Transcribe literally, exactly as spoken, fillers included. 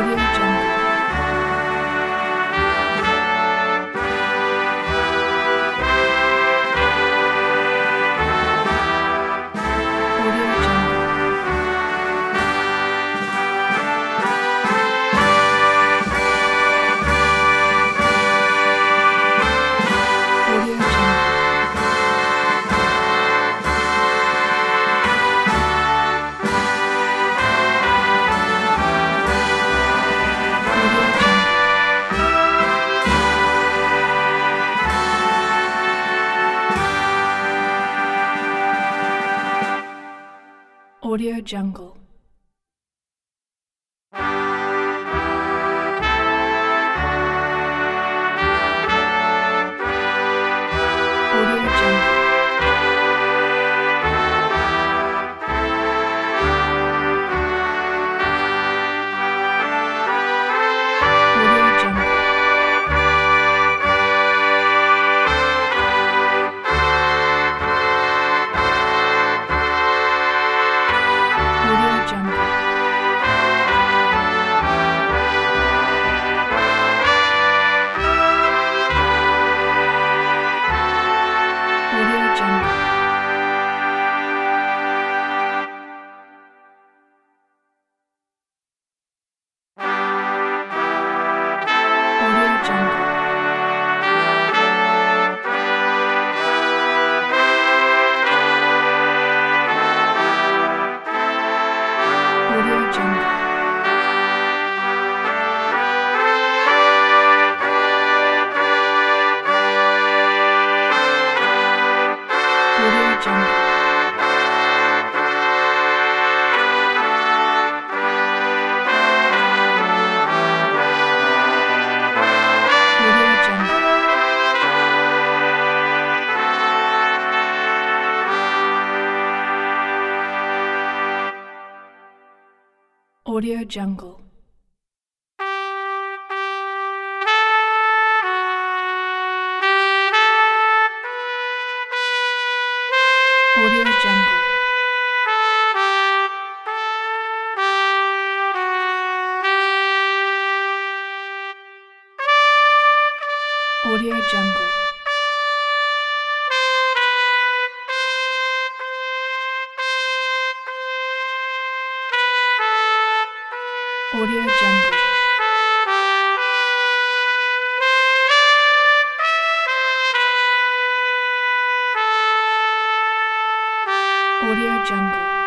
Audio Jungle. Audio Jungle. Audio Jungle. Audio Jungle. Audio Jungle. Audio Jungle. Audio Jungle. Audio Jungle. Audio Jungle. Audio Jungle. Audio Jungle. Audio Jungle. Audio Jungle. Audio Jungle. Audio Jungle. Audio Jungle. Audio Jungle.